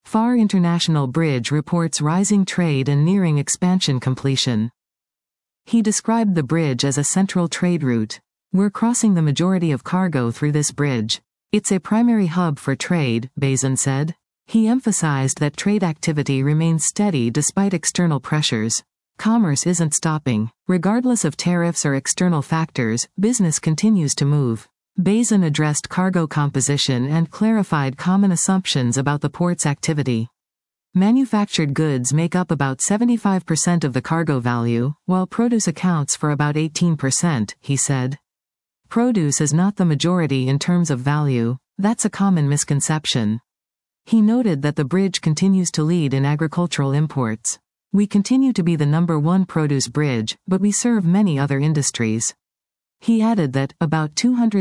Far International Bridge reports rising trade and nearing expansion completion. He described the bridge as a central trade route. We're crossing the majority of cargo through this bridge. It's a primary hub for trade, Bazin said. He emphasized that trade activity remains steady despite external pressures. Commerce isn't stopping. Regardless of tariffs or external factors, business continues to move. Bazin addressed cargo composition and clarified common assumptions about the port's activity. Manufactured goods make up about 75% of the cargo value, while produce accounts for about 18%, he said. Produce is not the majority in terms of value. That's a common misconception. He noted that the bridge continues to lead in agricultural imports. We continue to be the #1 produce bridge, but we serve many other industries. He added that about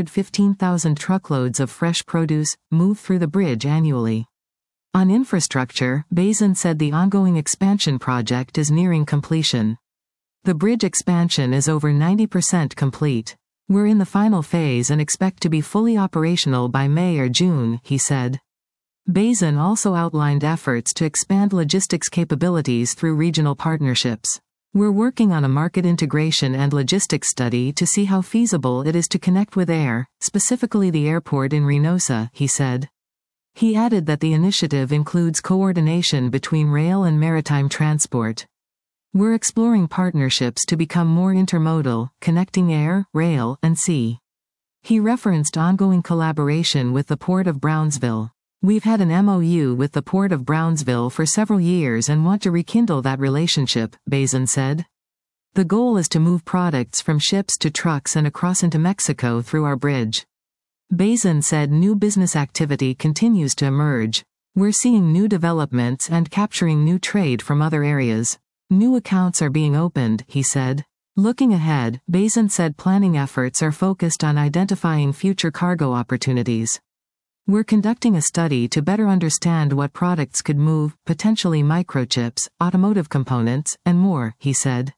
215,000 truckloads of fresh produce move through the bridge annually. On infrastructure, Bazin said the ongoing expansion project is nearing completion. The bridge expansion is over 90% complete. We're in the final phase and expect to be fully operational by May or June, he said. Bazin also outlined efforts to expand logistics capabilities through regional partnerships. We're working on a market integration and logistics study to see how feasible it is to connect with air, specifically the airport in Reynosa, he said. He added that the initiative includes coordination between rail and maritime transport. We're exploring partnerships to become more intermodal, connecting air, rail, and sea. He referenced ongoing collaboration with the Port of Brownsville. We've had an MOU with the Port of Brownsville for several years and want to rekindle that relationship, Bazin said. The goal is to move products from ships to trucks and across into Mexico through our bridge. Bazin said new business activity continues to emerge. We're seeing new developments and capturing new trade from other areas. New accounts are being opened, he said. Looking ahead, Bazin said planning efforts are focused on identifying future cargo opportunities. We're conducting a study to better understand what products could move, potentially microchips, automotive components, and more, he said.